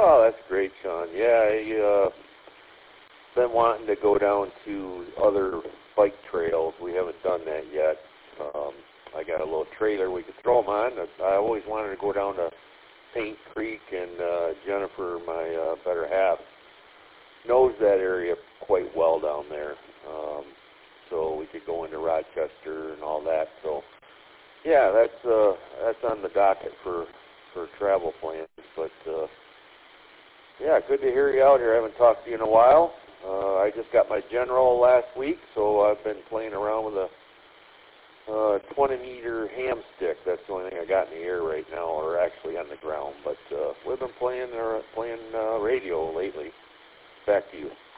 Oh, that's great, Sean. Yeah, been wanting to go down to other bike trails. We haven't done that yet. I got a little trailer we could throw them on. I always wanted to go down to Paint Creek, and Jennifer, my better half, knows that area quite well down there. So we could go into Rochester and all that. So yeah, that's on the docket for travel plans. But yeah, good to hear you out here. I haven't talked to you in a while. I just got my general last week, so I've been playing around with a 20-meter ham stick. That's the only thing I got in the air right now, or actually on the ground. But we've been playing radio lately. Back to you.